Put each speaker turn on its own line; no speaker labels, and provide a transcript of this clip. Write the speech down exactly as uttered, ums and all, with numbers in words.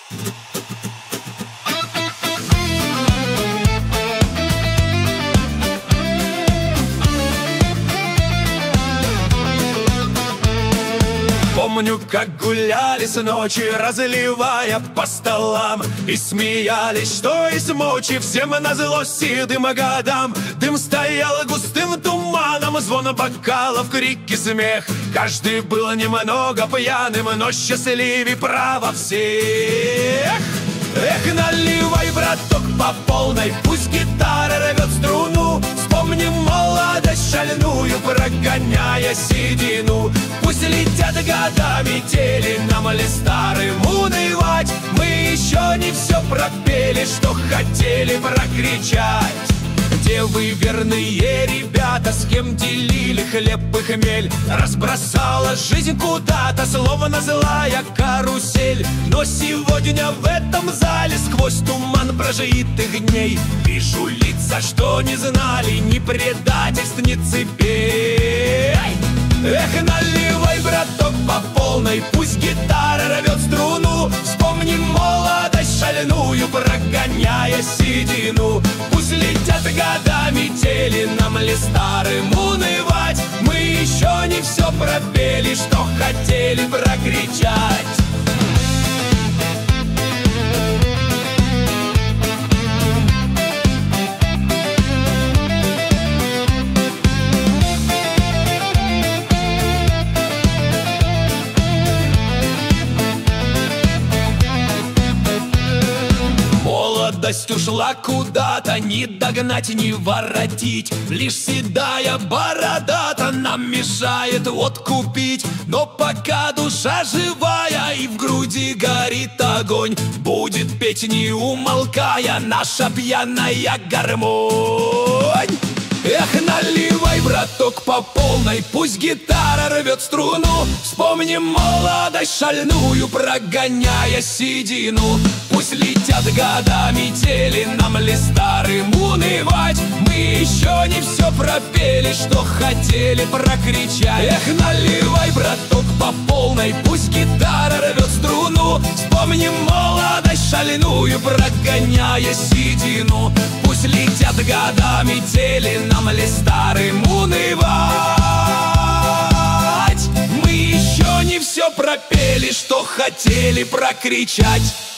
Помню, как гуляли с ночи, разливая по столам, и смеялись, что из мочи, всем назло седым годам. Дым стоял густым туманом, звон бокалов, крики, смех. Каждый был немного пьяным, но счастливей право всех. Эх, наливай, браток, по полной, пусть гитара рвет струну. Вспомним молодость шальную, прогоняя седину. Пусть летят года метели, нам ли старым унывать? Мы еще не все пропели, что хотели прокричать. Где вы, верные ребята, с кем делили хлеб и хмель? Разбросала жизнь куда-то, словно злая карусель. Но сегодня в этом зале, сквозь туман прожитых дней, вижу лица, что не знали ни предательств, ни цепей. Эх, наливай, браток, по полной, пусть гитара рвет струну. Вспомним молодость шальную, прогоняя седину. Пусть летят года метели, нам ли старым унывать? Мы еще не все пропели, что хотели прокричать. Молодость ушла куда-то, не догнать, не воротить. Лишь седая борода-то нам мешает водку пить. Но пока душа живая и в груди горит огонь, будет петь, не умолкая, наша пьяная гармонь. Эх, наливай, браток, по полной, пусть гитара рвет струну. Вспомним молодость шальную, прогоняя седину. Пусть летят года метели, нам ли старым унывать? Мы еще не все пропели, что хотели прокричать. Эх, наливай, браток, по полной, пусть гитара рвет струну. Вспомним молодость шальную, прогоняя седину. Пусть летят года метели, нам ли старым унывать? Мы еще не все пропели, что хотели прокричать.